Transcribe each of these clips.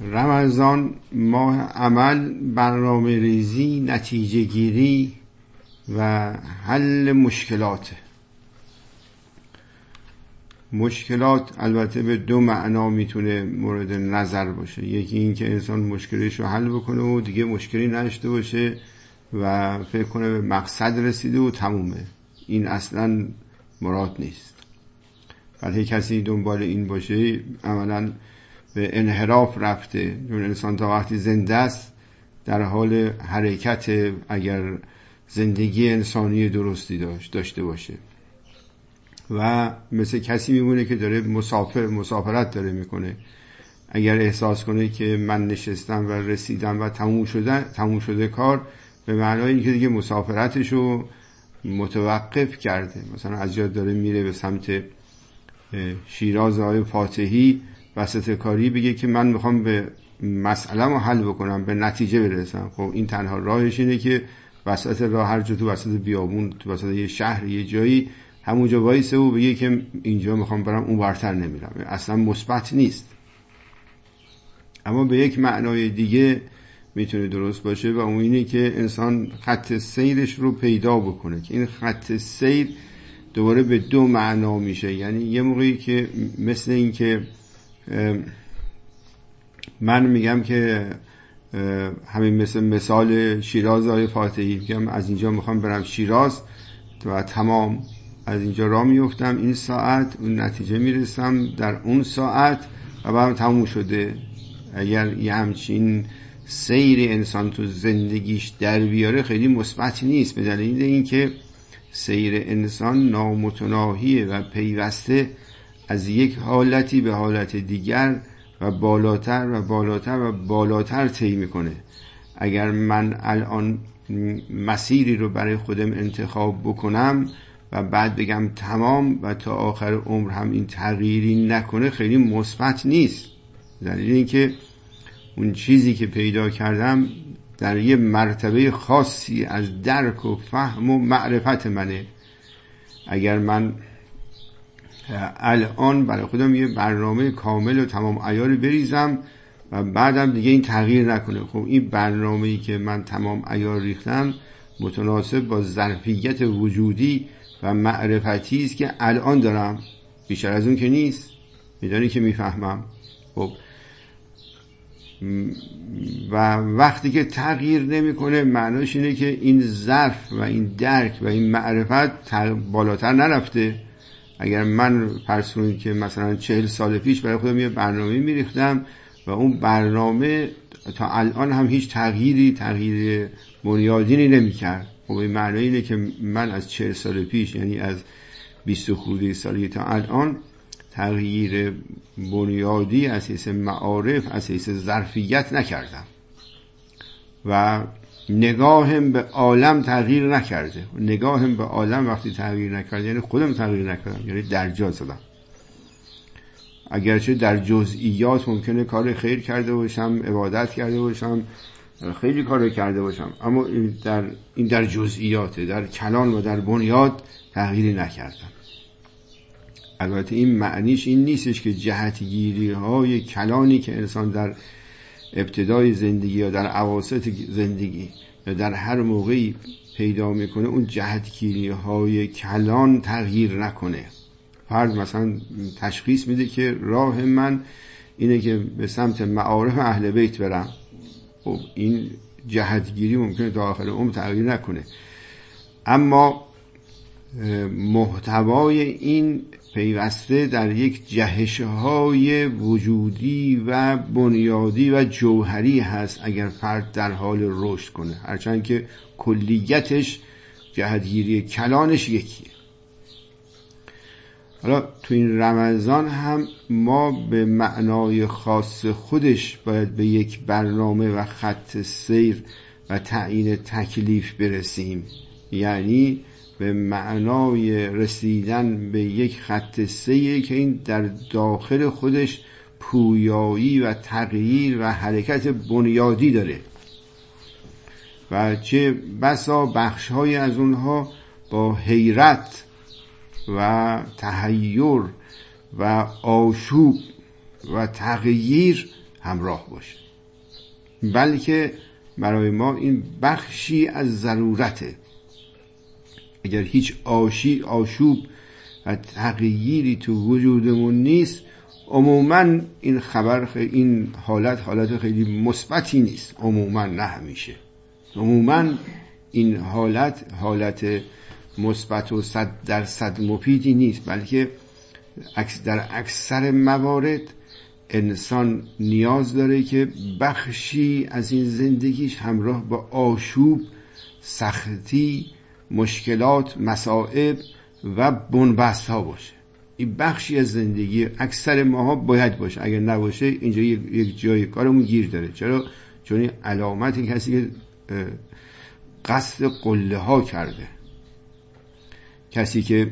رمضان ماه عمل، برنامه ریزی، نتیجه گیری و حل مشکلات البته به دو معنا میتونه مورد نظر باشه. یکی این که انسان مشکلش رو حل بکنه و دیگه مشکلی نداشته باشه و فکر کنه به مقصد رسیده و تمومه. این اصلا مراد نیست. وقتی کسی دنبال این باشه عملاً به انحراف رفته، چون انسان تا وقتی زنده است در حال حرکت اگر زندگی انسانی درستی داشته باشه، و مثل کسی میمونه که داره مسافرت داره میکنه. اگر احساس کنه که من نشستم و رسیدم و تموم شده کار، به معنای اینکه دیگه مسافرتشو متوقف کرده. مثلا از جا داره میره به سمت شیراز آقای فاتحی، وسط کاری بگه که من میخوام به مسئله‌مو حل بکنم، به نتیجه برسم. خب این تنها راهش اینه که وسط راه، هر جا تو وسط بیابون، تو وسط یه شهر، یه جایی همونجا وایسه و بگه که اینجا میخوام برم، اون ورتر نمیرم. اصلا مثبت نیست. اما به یک معنای دیگه میتونه درست باشه و اون اینه که انسان خط سیرش رو پیدا بکنه، که این خط سیر دوباره به دو معنا میشه. یعنی یه موقعی که مثل این که من میگم که همین مثال شیراز آقای فاتحی، میگم از اینجا میخوام برم شیراز و تمام از اینجا راه میفتم، این ساعت اون نتیجه میرسم در اون ساعت و بعد تموم شده. اگر یه همچین سیر انسان تو زندگیش در بیاره خیلی مثبت نیست، به دلیل اینکه سیر انسان نامتناهیه و پیوسته از یک حالتی به حالت دیگر و بالاتر و بالاتر و بالاتر طی میکنه. اگر من الان مسیری رو برای خودم انتخاب بکنم و بعد بگم تمام و تا آخر عمر هم این تغییری نکنه، خیلی مثبت نیست. دلیل اینکه اون چیزی که پیدا کردم در یه مرتبه خاصی از درک و فهم و معرفت منه. اگر من الان برای خودم یه برنامه کامل و تمام عیار بریزم و بعدم دیگه این تغییر نکنه، خب این برنامه‌ای که من تمام عیار ریختم متناسب با ظرفیت وجودی و معرفتی است که الان دارم، بیشتر از اون که نیست. میدونی که میفهمم. خب و وقتی که تغییر نمیکنه، معناش اینه که این ظرف و این درک و این معرفت بالاتر نرفته. اگر من فرض کنید که مثلا 40 سال پیش برای خودم یه برنامه میریختم و اون برنامه تا الان هم هیچ تغییر بنیادینی نمیکرد، خب این معنی اینه که من از 40 سال پیش، یعنی از 20 خورده سالی تا الان، تغییر بنیادی از حیث معارف، از حیث ظرفیت نکردم و نگاهم به عالم تغییر نکرده. نگاهم به عالم وقتی تغییر نکرده یعنی خودم تغییر نکردم، یعنی درجا زدم. اگرچه در جزئیات ممکنه کار خیر کرده باشم، عبادت کرده باشم، خیلی کار کرده باشم، اما این در جزئیاته، در کلان و در بنیاد تغییری نکردم. البته این معنیش این نیستش که جهتگیری های کلانی که انسان در ابتدای زندگی یا در اواسط زندگی یا در هر موقعی پیدا میکنه، اون جهتگیری های کلان تغییر نکنه. فرد مثلا تشخیص میده که راه من اینه که به سمت معارف اهل بیت برم، خب این جهتگیری ممکنه تا آخر عمر تغییر نکنه، اما محتوای این پیوسته در یک جهش‌های وجودی و بنیادی و جوهری هست اگر فرد در حال رشد کنه، هرچند که کلیتش جهتگیری کلانش یکیه. حالا تو این رمضان هم ما به معنای خاص خودش باید به یک برنامه و خط سیر و تعیین تکلیف برسیم، یعنی به معنای رسیدن به یک خط سیری که این در داخل خودش پویایی و تغییر و حرکت بنیادی داره و چه بسا بخش‌های از اونها با حیرت و تحیر و آشوب و تغییر همراه باشه، بلکه برای ما این بخشی از ضرورته. اگر هیچ آشوب و تغییری تو وجودمون نیست، عموما این خبر این حالت خیلی مثبتی نیست، عموما نه همیشه. عموما این حالت مثبت و 100% مفیدی نیست، بلکه در اکثر موارد انسان نیاز داره که بخشی از این زندگیش همراه با آشوب، سختی، مشکلات، مصائب و بنبست ها باشه. این بخشی از زندگی اکثر ماها باید باشه، اگر نباشه اینجا یک جای کارمون گیر داره. چرا؟ چون این علامت کسی که قصد قله ها کرده، کسی که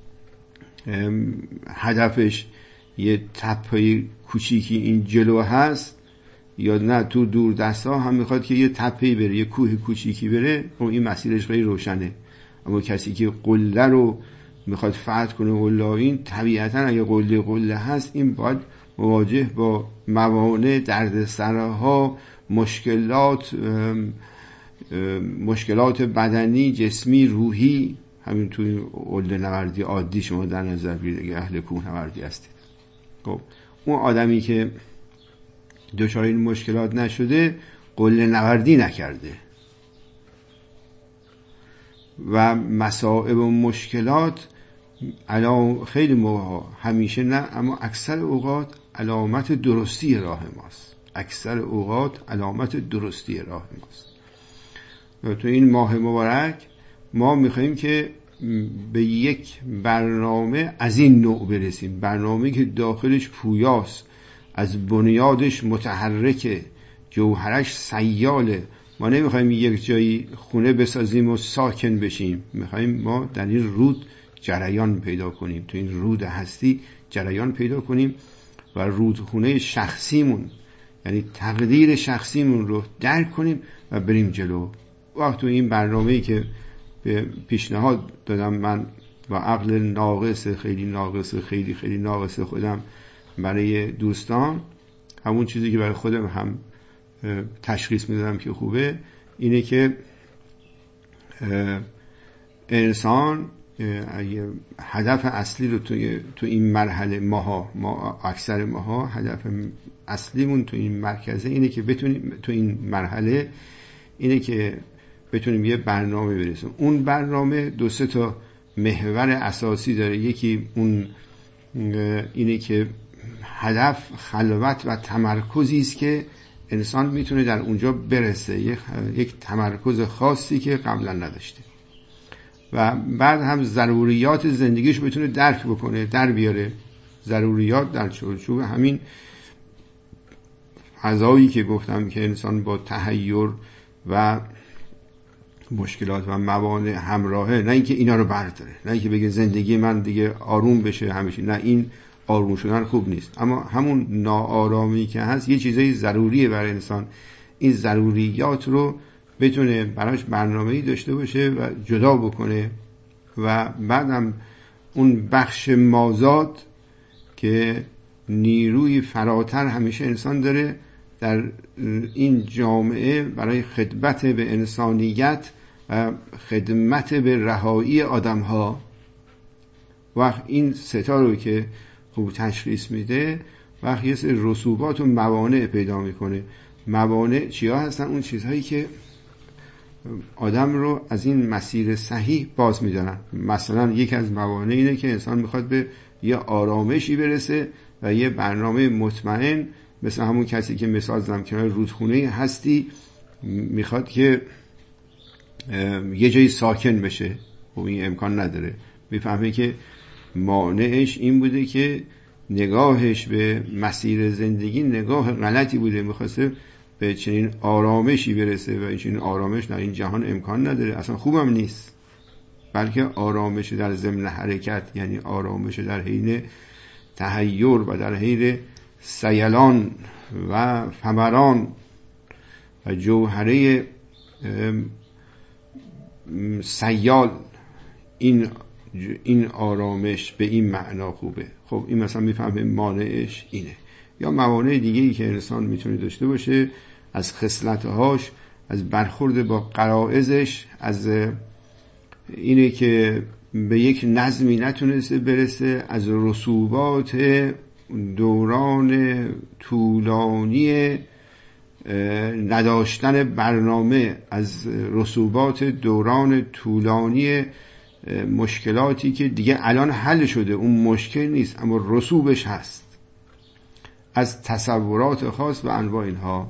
هدفش یه تپه کوچیکی این جلو هست، یا نه تو دور دستا هم میخواد که یه تپه‌ای بره، یه کوه کوچیکی بره، خب این مسیرش خیلی روشنه. اما کسی که قله رو میخواد فتح کنه، قله این طبیعتا اگه قله هست، این باید مواجه با موانع، دردسرها، مشکلات بدنی، جسمی، روحی. همین توی قله نوردی عادی شما در نظر بگیرید اگه اهل کوه نوردی هستید، خب اون آدمی که دچار این مشکلات نشده قله نوردی نکرده و مصائب و مشکلات خیلی موقع، همیشه نه اما اکثر اوقات علامت درستی راه ماست. اکثر اوقات علامت درستی راه ماست. تو این ماه مبارک ما میخواییم که به یک برنامه از این نوع برسیم، برنامه‌ای که داخلش پویاست، از بنیادش متحرکه، جوهرش سیاله. ما نمیخوایم یک جایی خونه بسازیم و ساکن بشیم، میخوایم ما در این رود جریان پیدا کنیم، تو این رود هستی جریان پیدا کنیم و رودخونه شخصیمون، یعنی تقدیر شخصیمون رو درک کنیم و بریم جلو. وقت تو این برنامه‌ای که به پیشنهاد دادم من با عقل ناقص، خیلی ناقص خودم، برای دوستان، همون چیزی که برای خودم هم تشخیص میدادم که خوبه، اینه که انسان هدف اصلی رو تو این مرحله ما اکثر ماها هدف اصلیمون تو این مرکزه اینه که بتونیم تو این مرحله اینه که بتونیم یه برنامه برسیم. اون برنامه 2-3 تا محور اساسی داره. یکی اون اینه که هدف خلوت و تمرکزی است که انسان میتونه در اونجا برسه، یک تمرکز خاصی که قبلا نداشته، و بعد هم ضروریات زندگیش بتونه درک بکنه، در بیاره. ضروریات در چارچوب همین فضایی که گفتم که انسان با تحیر و مشکلات و موانع همراهه، نه اینکه اینا رو برداره، نه اینکه بگه زندگی من دیگه آروم بشه همیشه، نه، این آروم شدن خوب نیست، اما همون ناآرامی که هست یه چیزای ضروریه برای انسان. این ضروریات رو بتونه براش برنامه‌ای داشته باشه و جدا بکنه، و بعدم اون بخش مازاد که نیروی فراتر همیشه انسان داره در این جامعه برای خدمت به انسانیت و خدمت به رهایی آدم‌ها. وقت این ستا رو که خوب تشخیص میده، وقت یه سری رسوبات و موانع پیدا میکنه. موانع چیا هستن؟ اون چیزهایی که آدم رو از این مسیر صحیح باز میدارن. مثلا یکی از موانع اینه که انسان میخواد به یه آرامشی برسه و یه برنامه مطمئن، مثل همون کسی که مثال زدم کنار رودخونه هستی میخواد که یه جایی ساکن بشه، و این امکان نداره. میفهمه که مانعش این بوده که نگاهش به مسیر زندگی نگاه غلطی بوده، میخواسته به چنین آرامشی برسه و این چنین آرامش در این جهان امکان نداره، اصلا خوبم نیست. بلکه آرامش در ضمن حرکت، یعنی آرامش در حین تحیر و در حین سیلان و فوران و جوهره سیال، این آرامش به این معنا خوبه. خب این مثلا میفهمه مانعش اینه. یا موانع دیگه‌ای که انسان میتونه داشته باشه، از خصلت‌هاش، از برخورد با غرایزش، از اینه که به یک نظمی نتونسته برسه، از رسوبات دوران طولانی نداشتن برنامه، از رسوبات دوران طولانی مشکلاتی که دیگه الان حل شده، اون مشکل نیست اما رسوبش هست، از تصورات خاص و انواع اینها.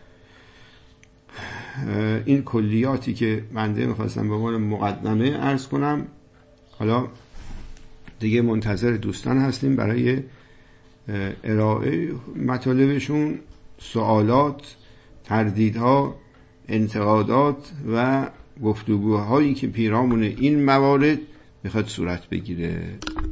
این کلیاتی که بنده میخواستم به عنوان مقدمه عرض کنم. حالا دیگه منتظر دوستان هستیم برای ارائه مطالبشون، سوالات، تردیدها، انتقادات و گفتگوهایی که پیرامون این موارد میخواد صورت بگیره.